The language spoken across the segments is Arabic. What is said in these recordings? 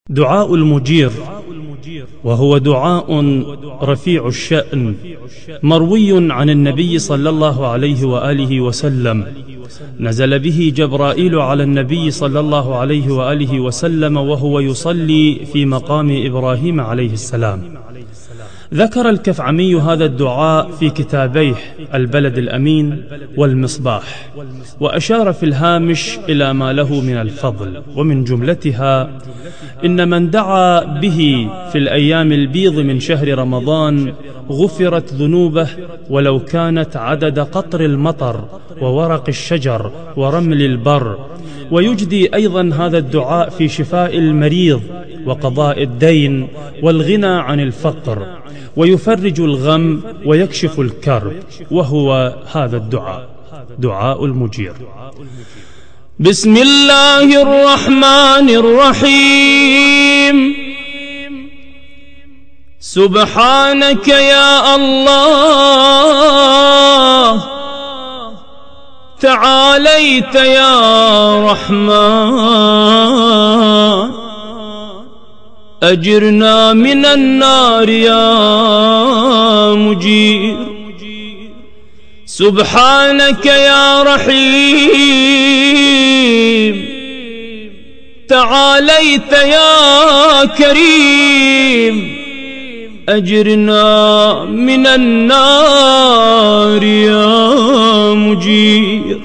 دعاء المجير، وهو دعاء رفيع الشأن مروي عن النبي صلى الله عليه وآله وسلم، نزل به جبرائيل على النبي صلى الله عليه وآله وسلم وهو يصلي في مقام إبراهيم عليه السلام. ذكر الكفعمي هذا الدعاء في كتابيه البلد الأمين والمصباح، وأشار في الهامش إلى ما له من الفضل، ومن جملتها: إن من دعا به في الأيام البيض من شهر رمضان غفرت ذنوبه ولو كانت عدد قطر المطر وورق الشجر ورمل البر. ويجدي أيضا هذا الدعاء في شفاء المريض وقضاء الدين والغنى عن الفقر، ويفرج الغم ويكشف الكرب، وهو هذا الدعاء دعاء المجير. بسم الله الرحمن الرحيم. سبحانك يا الله، تعاليت يا رحمن، أجرنا من النار يا مجير. سبحانك يا رحيم، تعاليت يا كريم، أجرنا من النار يا مجير.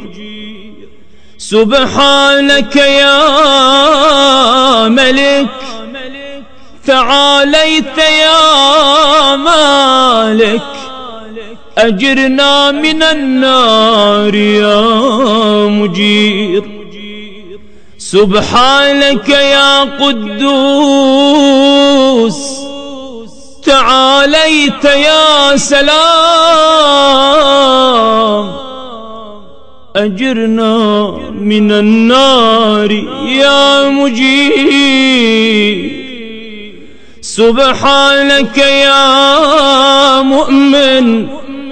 سبحانك يا ملك، تعاليت يا مالك، أجرنا من النار يا مجير. سبحانك يا قدوس، تعاليت يا سلام، أجرنا من النار يا مجير. سبحانك يا مؤمن،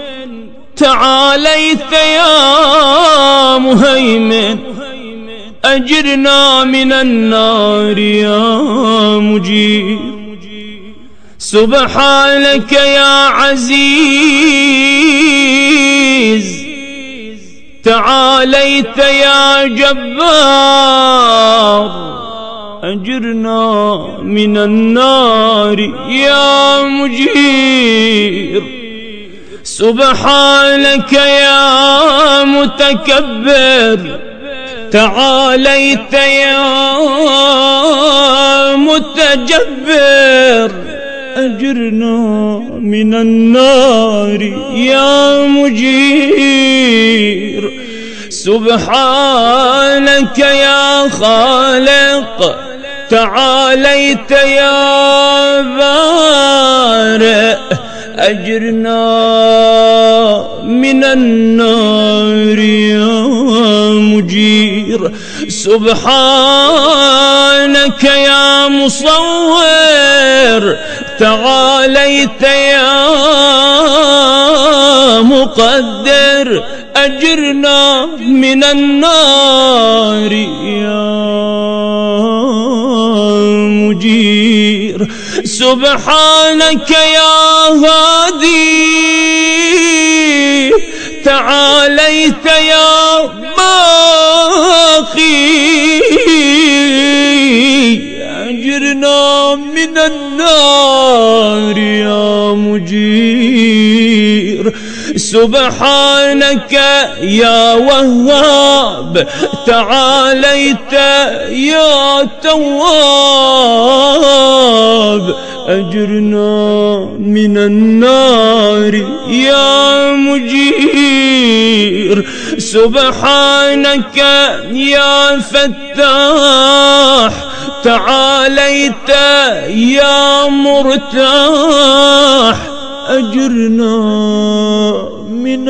تعاليت يا مهيمن، أجرنا من النار يا مجير. سبحانك يا عزيز، تعاليت يا جبار، أجرنا من النار يا مجير. سبحانك يا متكبر، تعاليت يا متجبر، أجرنا من النار يا مجير. سبحانك يا خالق، تعاليت يا بارئ، أجرنا من النار يا مجير. سبحانك يا مصور، تعاليت يا مقدر، أجرنا من النار يا مجير. سبحانك يا هادي، تعاليت يا باقي، أجرنا من النار يا مجير. سبحانك يا وهاب، تعاليت يا تواب، أجرنا من النار يا مجير. سبحانك يا فتاح، تعاليت يا مرتاح، أجرنا من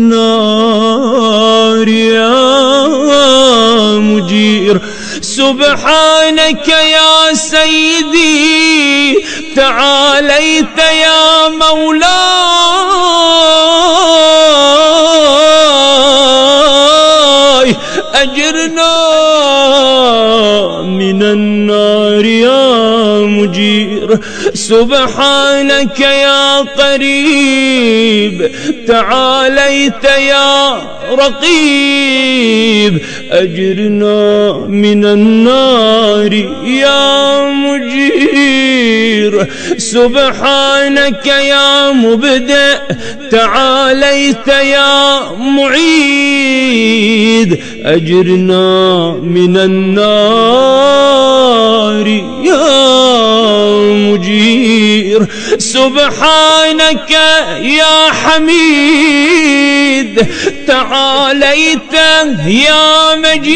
النار يا مجير. سبحانك يا سيدي، تعاليت يا مولاي، أجرنا من النار يا مجير سبحانك يا قريب تعاليت يا رقيب أجرنا من النار يا مجير سبحانك يا مبدئ تعاليت يا معيد أجرنا من النار يا مجير سبحانك يا حميد تعاليت يا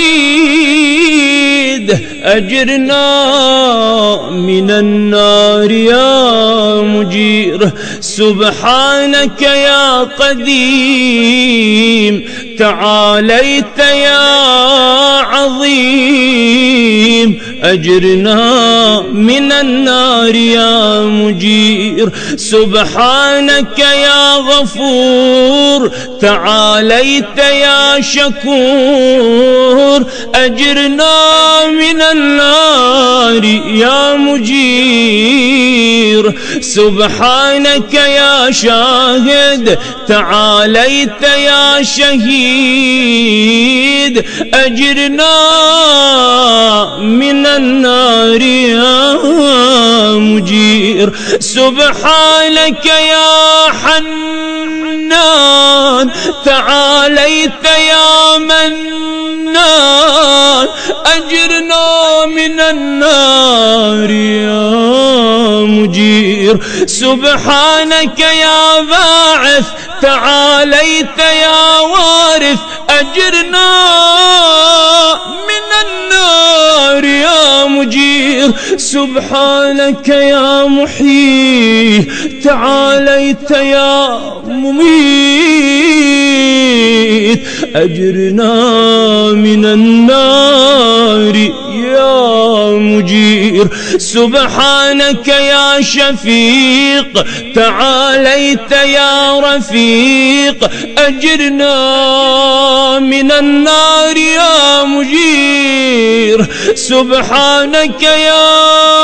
مجيد أجرنا من النار يا مجير سبحانك يا قديم تعاليت يا عظيم أجرنا من النار يا مجير سبحانك يا غفور تعاليت يا شكور أجرنا من النار يا مجير سبحانك يا شاهد تعاليت يا شهيد أجرنا من النار يا مجير سبحانك يا حنان تعاليت يا منان أجرنا من النار يا مجير سبحانك يا باعث تعاليت يا وارث أجرنا من النار يا مجير سبحانك يا محيي تعاليت يا مميت أجرنا من النار يا مجير سبحانك يا شفيق تعاليت يا رفيق أجرنا من النار يا مجير سبحانك يا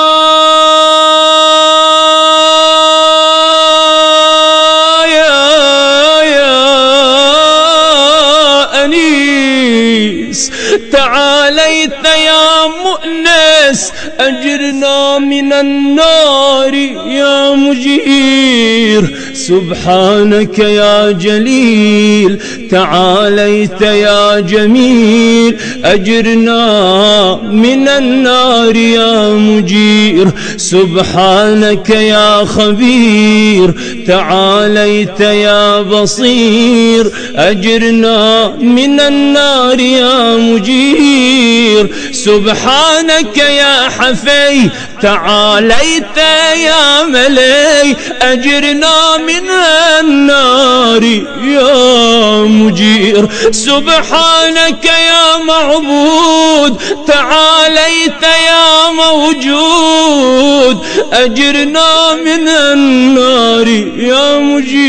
أنيس تعاليت يا مؤنس أجرنا من النار يا مجير سبحانك يا جليل تعاليت يا جميل أجرنا من النار يا مجير سبحانك يا خبير تعاليت يا بصير أجرنا من النار يا مجير سبحانك يا حفي تعاليت يا ملي أجرنا من النار يا مجير سبحانك يا معبود تعاليت يا موجود أجرنا من النار يا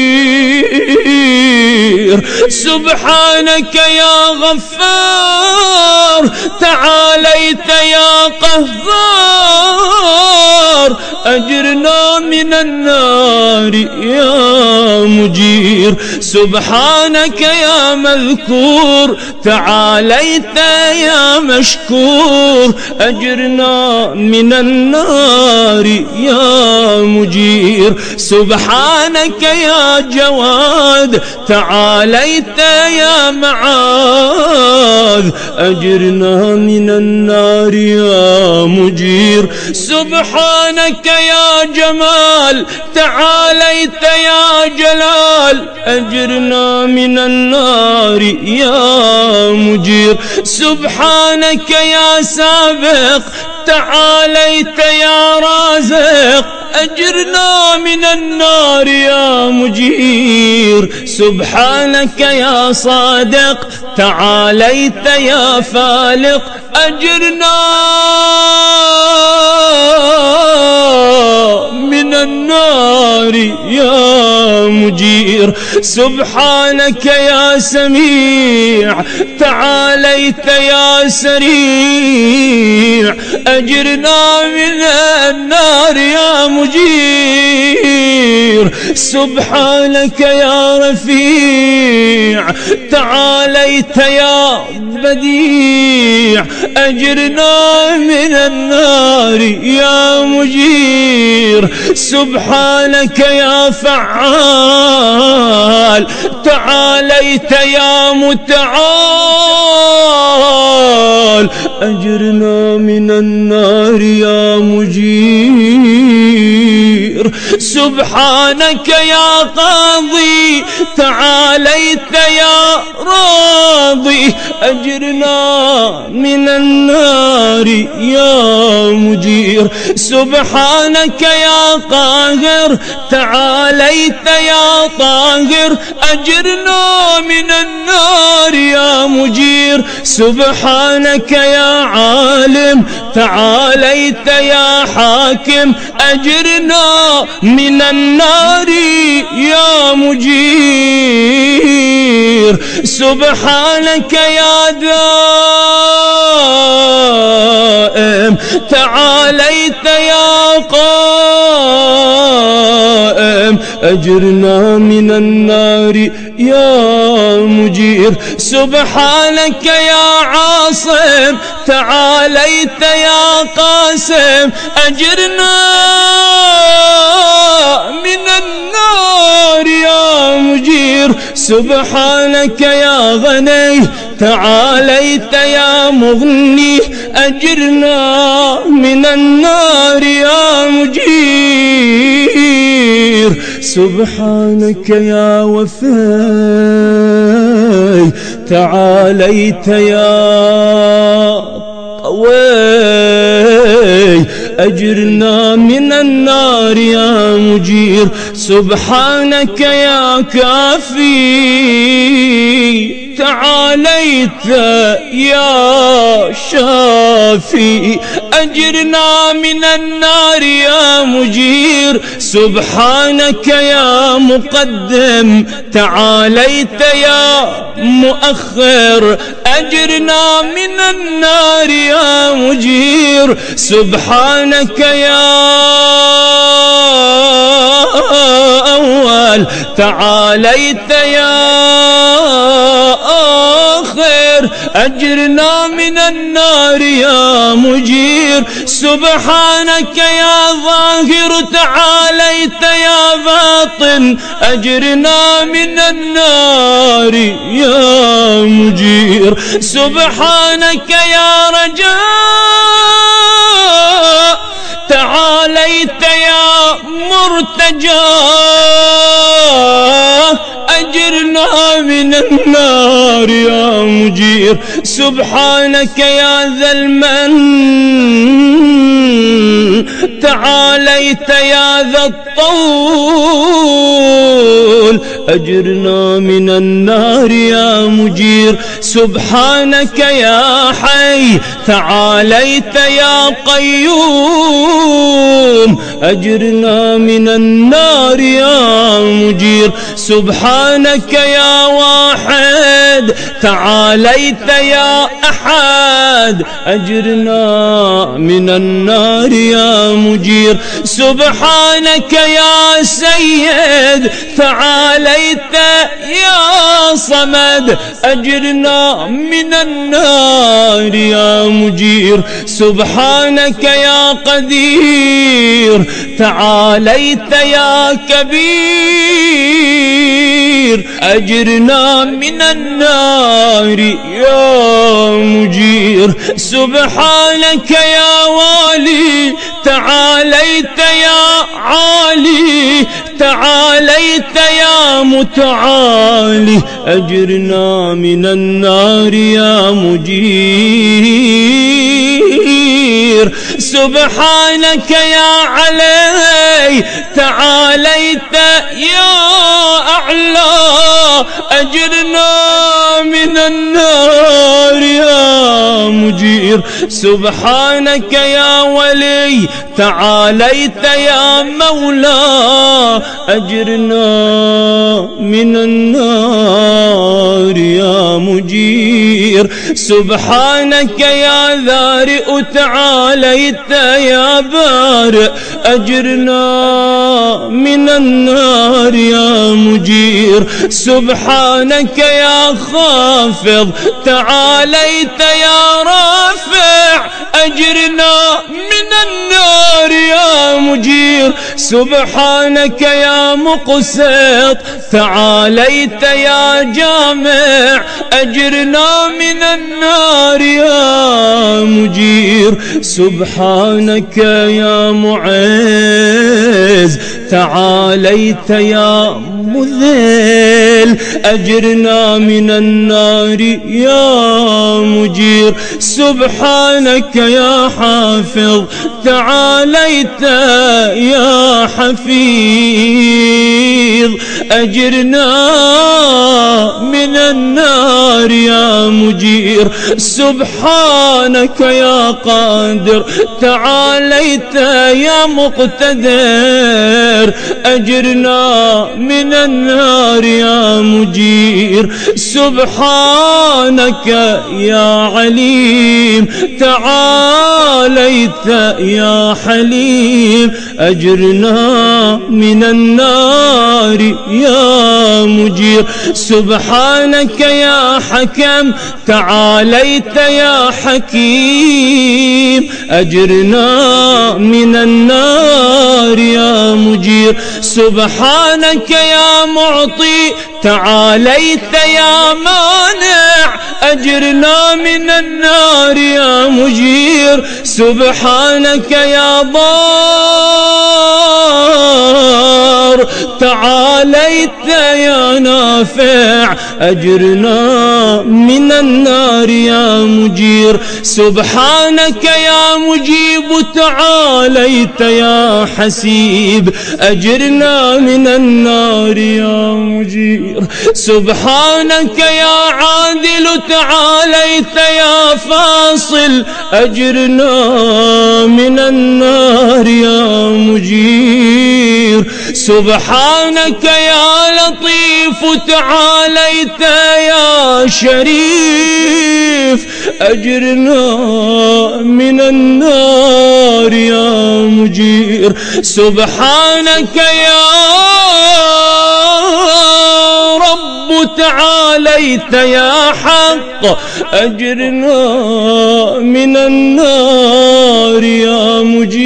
مجير سبحانك يا غفار تعاليت يا قهار أجرنا من النار يا مجير سبحانك يا مذكور تعاليت يا مشكور أجرنا من النار يا مجير سبحانك يا جواد تعاليت يا معاذ أجرنا من النار يا مجير سبحانك يا جمال تعاليت يا جلال أجرنا من النار يا مجير سبحانك يا سابق تعاليت يا رازق أجرنا من النار يا مجير سبحانك يا صادق تعاليت يا فالق أجرنا من النار يا مجير سبحانك يا سميع تعاليت يا سريع أجرنا من النار يا مجير. سبحانك يا رفيع تعاليت يا بديع، أجرنا من النار يا مجير. سبحانك يا فعال تعاليت يا متعال، أجرنا من النار يا مجير. سبحانك يا قاضي تعاليت يا راضي، أجرنا من النار يا مجير. سبحانك يا قاهر تعاليت يا طاهر، أجرنا من النار يا مجير. سبحانك يا عالم تعاليت يا حاكم، أجرنا من النار يا مجير. سبحانك يا دائم تعاليت يا قائم، أجرنا من النار يا مجير. سبحانك يا عاصم تعاليت يا قاسم، أجرنا من النار يا مجير. سبحانك يا غني تعاليت يا مغني، أجرنا من النار يا مجير. سبحانك يا وفي تعاليت يا قوي، أجرنا من النار يا مجير. سبحانك يا كافي تعاليت يا شافي، أجرنا من النار يا مجير. سبحانك يا مقدم تعاليت يا مؤخر، أجرنا من النار يا مجير. سبحانك يا أول تعاليت يا آخر، أجرنا من النار يا مجير. سبحانك يا ظاهر تعاليت يا باطن، أجرنا من النار يا مجير. سبحانك يا رجاء تعاليت يا مرتجى، أجرنا من النار يا مجير. سبحانك يا ذا المن تعاليت يا ذا الطول، أجرنا من النار يا مجير. سبحانك يا حي تعاليت يا قيوم، أجرنا من النار يا مجير. سبحانك يا واحد تعاليت يا أحد، أجرنا من النار يا مجير. سبحانك يا سيد تعاليت يا صمد، أجرنا من النار يا مجير. سبحانك يا قدير تعاليت يا كبير، أجرنا من النار يا مجير. سبحانك يا والي تعاليت يا عالي، تعاليت يا متعالي، أجرنا من النار يا مجير. سبحانك يا علي تعاليت يا أعلى، أجرنا من النار يا مجير. سبحانك يا ولي تعاليت يا مولى، أجرنا من النار يا مجير. سبحانك يا ذارئ تعالى تعاليت يا بارئ أجرنا من النار يا مجير. سبحانك يا خافض تعاليت يا رافع أجرنا من النار يا مجير. سبحانك يا مقسط تعاليت يا جامع أجرنا من النار يا مجير. سبحانك يا معز تعاليت يا مذل أجرنا من النار يا مجير. سبحانك يا حافظ تعاليت يا حفيظ أجرنا من النار يا مجير. سبحانك يا قادر تعاليت يا مقتدر أجرنا من النار يا مجير. سبحانك يا عليم تعاليت يا حليم أجرنا من النار يا مجير. سبحانك يا حكم تعاليت يا حكيم أجرنا من النار يا مجير. سبحانك يا معطي تعاليت يا مانع أجرنا من النار يا مجير. سبحانك يا ضار تعاليت يا نافع أجرنا من النار يا مجير. سبحانك يا مجيب تعاليت يا حسيب أجرنا من النار يا مجير. سبحانك يا عادل تعاليت يا فاصل أجرنا من النار يا مجير. سبحانك يا لطيف تعاليت يا شريف أجرنا من النار يا مجير. سبحانك يا رب تعاليت يا حق أجرنا من النار يا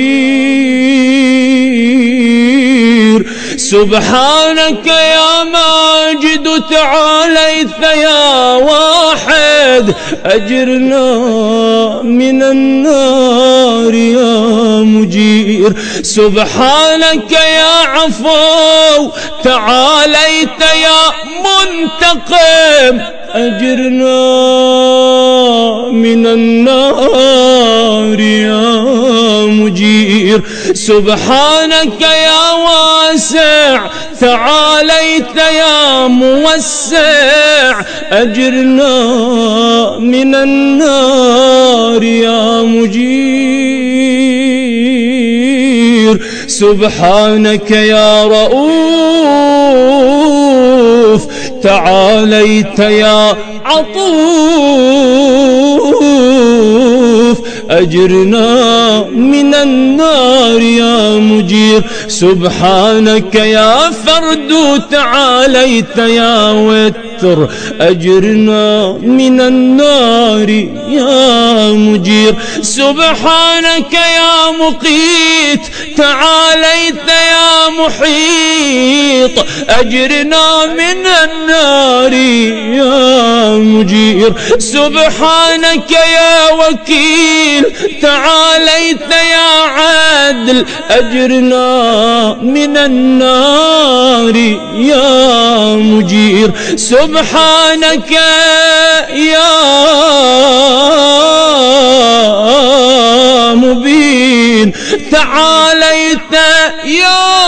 مجير. سبحانك يا ماجد تعاليت يا واحد أجرنا من النار يا مجير. سبحانك يا عفو تعاليت يا منتقم أجرنا من النار يا مجير. سبحانك يا واسع تعاليت يا موسع أجرنا من النار يا مجير. سبحانك يا رؤوف تعاليت يا عطوف أجرنا من النار يا مجير. سبحانك يا فرد تعاليت يا وتر أجرنا من النار يا مجير. سبحانك يا مقيت تعاليت يا محيط أجرنا من النار يا مجير. سبحانك يا وكيل تعاليت يا عادل أجرنا من النار يا مجير. سبحانك يا مبين تعاليت يا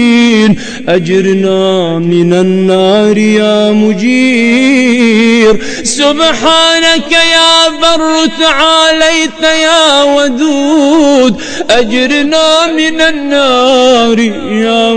متين أجرنا من النار يا مجير. سبحانك يا بر تعاليت يا ودود أجرنا من النار يا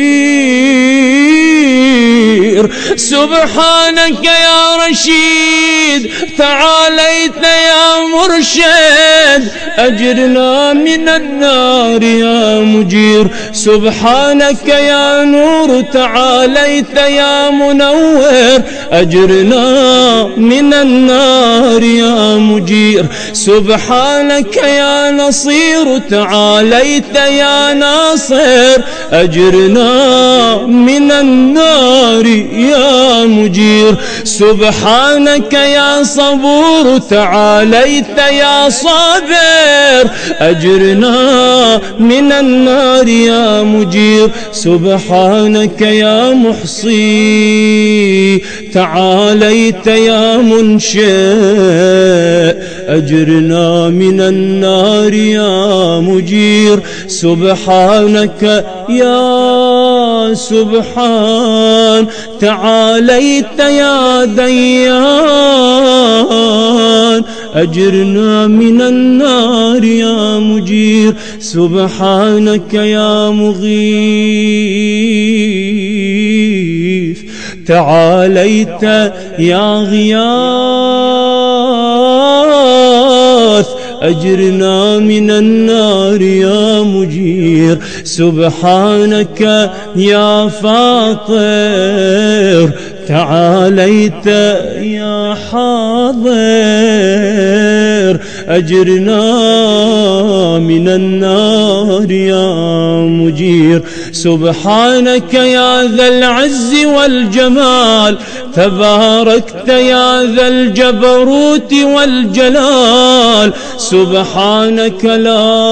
مجير. سبحانك يا رشيد تعاليت يا مرشد أجرنا من النار يا مجير. سبحانك يا نور تعاليت يا منور أجرنا من النار يا مجير. سبحانك يا نصير تعاليت يا ناصر أجرنا من النار يا مجير. سبحانك يا صبور تعاليت يا صابر أجرنا من النار يا مجير. سبحانك يا محصي تعاليت يا منشئ أجرنا من النار يا مجير. سبحانك يا سبحان تعاليت يا ديان أجرنا من النار يا مجير. سبحانك يا مغيث تعاليت يا غياث أجرنا من النار يا مجير. سبحانك يا فاطر تعاليت يا حاضر أجرنا من النار يا مجير. سبحانك يا ذا العز والجمال تباركت يا ذا الجبروت والجلال. سبحانك لا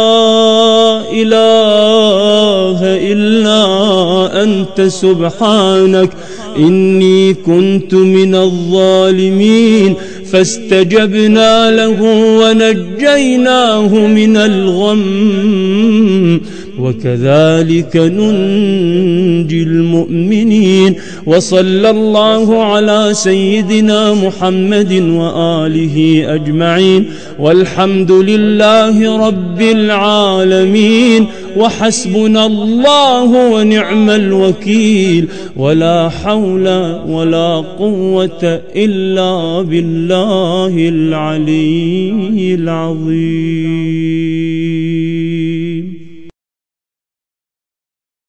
إله إلا أنت سبحانك إني كنت من الظالمين. فاستجبنا له ونجيناه من الغم وكذلك ننجي المؤمنين. وصلى الله على سيدنا محمد وآله أجمعين والحمد لله رب العالمين. وحسبنا الله ونعم الوكيل ولا حول ولا قوة إلا بالله العلي العظيم.